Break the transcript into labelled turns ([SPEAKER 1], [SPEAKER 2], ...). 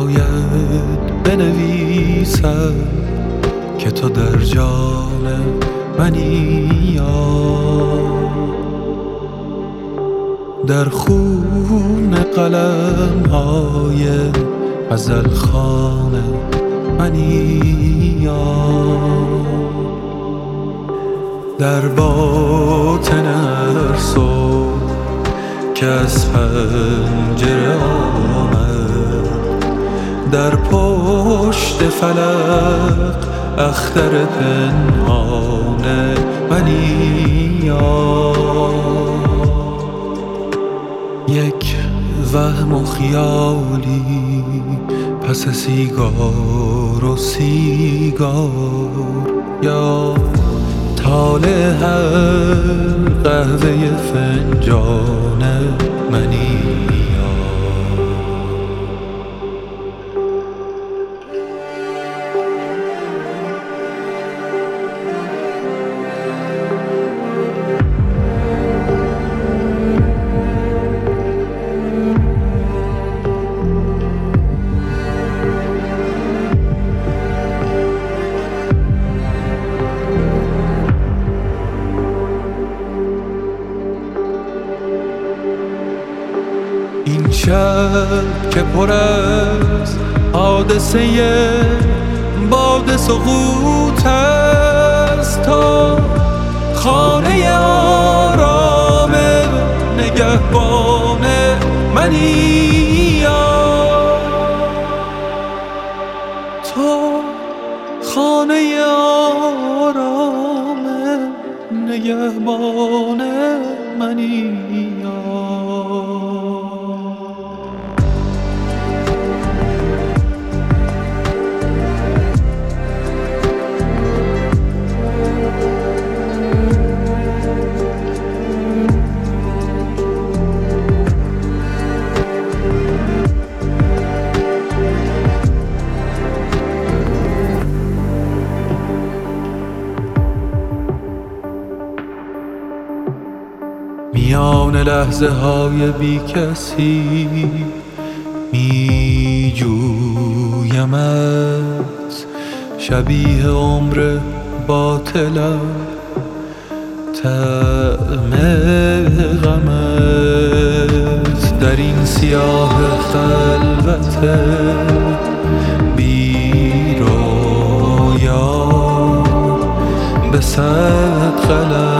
[SPEAKER 1] شاید بنویسم که تو در جان منی یار، در خون قلم‌های غزل خوان منی یار، در باطن هر صبح که از پنجره آمد، در پشت فلک اختر پنهان منی یار، یک وهم و خیالی پس سیگار و سیگار، یا طالع هر قهوه فنجان منی این شب که پر از حادثه باد سقوط است، تا خانه آرام نگهبان منی یار، تو خانه آرام نگهبان منی یار. میان لحظه های بی کسی می جویمت، شبیه عمر باطلم طعم غمت، در این سیاه خلوت بی رویا به صد قلم